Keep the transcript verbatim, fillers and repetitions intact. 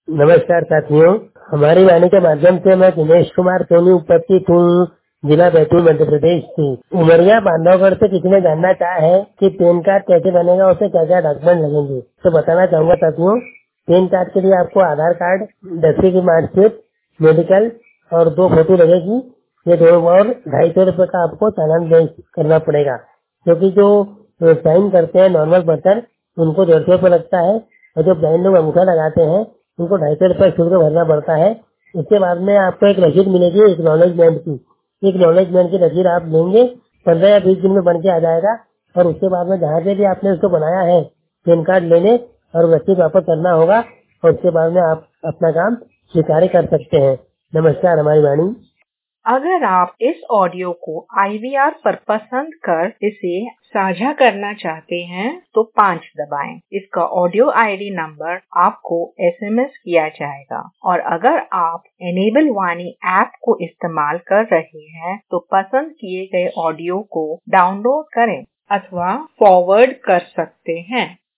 नमस्कार साथियों, हमारी वाणी के माध्यम से मैं दिनेश कुमार सोनी उपस्थित हूँ, जिला बैतूल मध्य प्रदेश से। उमरिया बांधवगढ़ से किसी ने जानना चाहा है कि पैन कार्ड कैसे बनेगा, उसे क्या क्या डॉक्यूमेंट लगेंगे। तो बताना चाहूंगा साथियों, पैन कार्ड के लिए आपको आधार कार्ड, दसवीं की मार्कशीट, मेडिकल और दो फोटो लगेगी। ये दो और ढाई सौ रूपये का आपको चालान दे करना पड़ेगा, क्योंकि जो साइन करते हैं नॉर्मल पर्सन उनको डेढ़ सौ रूपये लगता है, और जो ब्लाइंड लोग अंगूठा लगाते हैं उनको ढाई सौ रूपये शुल्क भरना पड़ता है। उसके बाद में आपको एक रसीद मिलेगी एक्नॉलेजमेंट की। एक्नॉलेजमेंट की रसीद आप लेंगे, पंद्रह या बीस दिन में बन के आ जाएगा। और उसके बाद में जहाँ से भी आपने उसको बनाया है पैन कार्ड लेने और रसीद वापस करना होगा, और उसके बाद में आप अपना काम स्वीकार कर सकते हैं। नमस्कार। हमारी वाणी। अगर आप इस ऑडियो को आई वी आर पर पसंद कर इसे साझा करना चाहते हैं तो पाँच दबाएं। इसका ऑडियो आई डी नंबर आपको एस एम एस किया जाएगा। और अगर आप एनेबल वाणी ऐप को इस्तेमाल कर रहे हैं तो पसंद किए गए ऑडियो को डाउनलोड करें अथवा फॉरवर्ड कर सकते हैं।